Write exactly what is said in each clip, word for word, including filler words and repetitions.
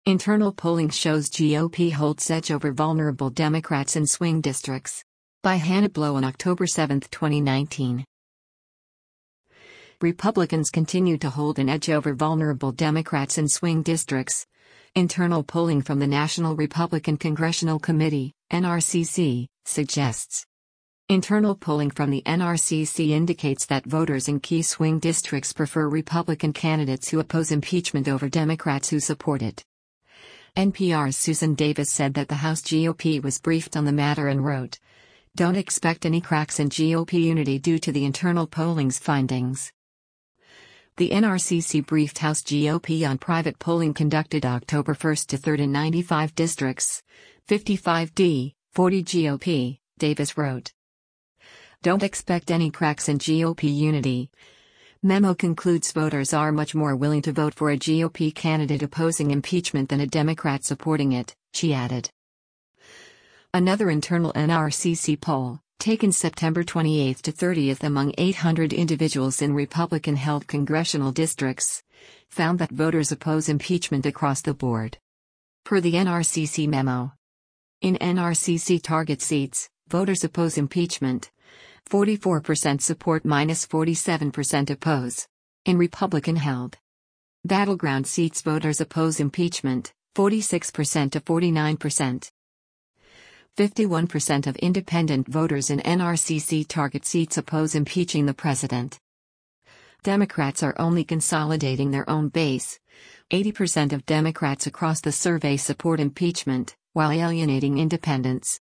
Internal polling shows G O P holds edge over vulnerable Democrats in swing districts. By Hannah Blow on October seventh, twenty nineteen. Republicans continue to hold an edge over vulnerable Democrats in swing districts. Internal polling from the National Republican Congressional Committee, N R C C, suggests. Internal polling from the N R C C indicates that voters in key swing districts prefer Republican candidates who oppose impeachment over Democrats who support it. N P R's Susan Davis said that the House G O P was briefed on the matter and wrote, "Don't expect any cracks in G O P unity due to the internal polling's findings." The N R C C briefed House G O P on private polling conducted October first to third in ninety-five districts, fifty-five D, forty G O P, Davis wrote. "Don't expect any cracks in G O P unity." Memo concludes voters are much more willing to vote for a G O P candidate opposing impeachment than a Democrat supporting it, she added. Another internal N R C C poll, taken September twenty-eighth to thirtieth among eight hundred individuals in Republican-held congressional districts, found that voters oppose impeachment across the board. Per the N R C C memo. In N R C C target seats, voters oppose impeachment. forty-four percent support minus forty-seven percent oppose. In Republican-held battleground seats, voters oppose impeachment, forty-six percent to forty-nine percent. fifty-one percent of independent voters in N R C C target seats oppose impeaching the president. Democrats are only consolidating their own base. eighty percent of Democrats across the survey support impeachment, while alienating independents.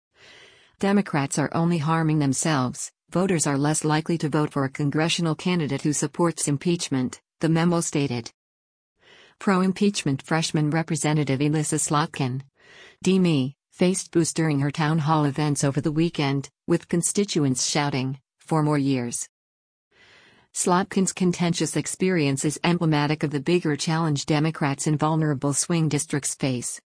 Democrats are only harming themselves. Voters are less likely to vote for a congressional candidate who supports impeachment, the memo stated. Pro-impeachment freshman Representative Elissa Slotkin, D M E, faced boos during her town hall events over the weekend, with constituents shouting, "For more years." Slotkin's contentious experience is emblematic of the bigger challenge Democrats in vulnerable swing districts face.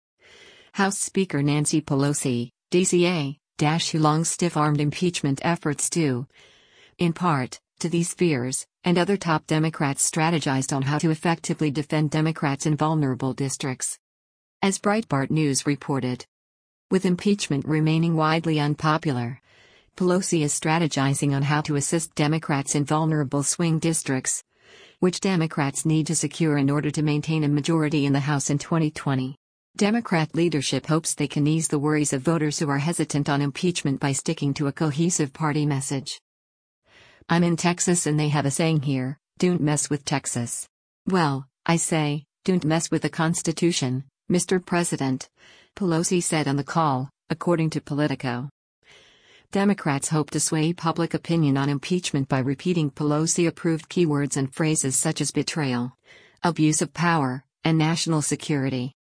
House Speaker Nancy Pelosi, D C A, who long stiff-armed impeachment efforts due, in part, to these fears, and other top Democrats strategized on how to effectively defend Democrats in vulnerable districts. As Breitbart News reported, with impeachment remaining widely unpopular, Pelosi is strategizing on how to assist Democrats in vulnerable swing districts, which Democrats need to secure in order to maintain a majority in the House in twenty twenty. Democrat leadership hopes they can ease the worries of voters who are hesitant on impeachment by sticking to a cohesive party message. "I'm in Texas and they have a saying here, don't mess with Texas." "Well, I say, don't mess with the Constitution, Mister President," Pelosi said on the call, according to Politico. Democrats hope to sway public opinion on impeachment by repeating Pelosi-approved keywords and phrases such as betrayal, abuse of power, and national security.